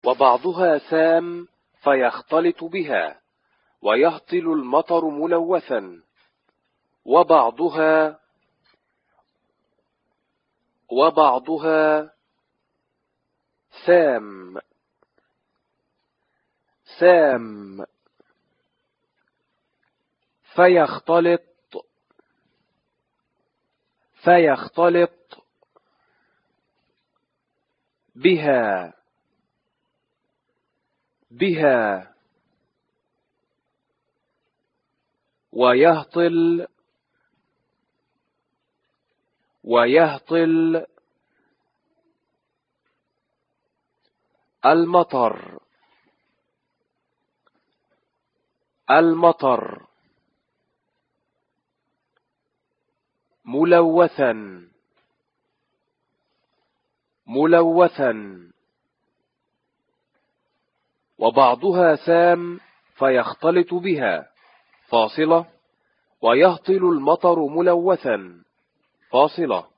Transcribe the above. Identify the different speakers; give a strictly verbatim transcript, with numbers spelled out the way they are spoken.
Speaker 1: وبعضها سام فيختلط بها ويهطل المطر ملوثا، وبعضها وبعضها سام سام فيختلط فيختلط بها بها ويهطل ويهطل المطر المطر ملوثا ملوثا وبعضها سام فيختلط بها فاصلة ويهطل المطر ملوثا فاصلة.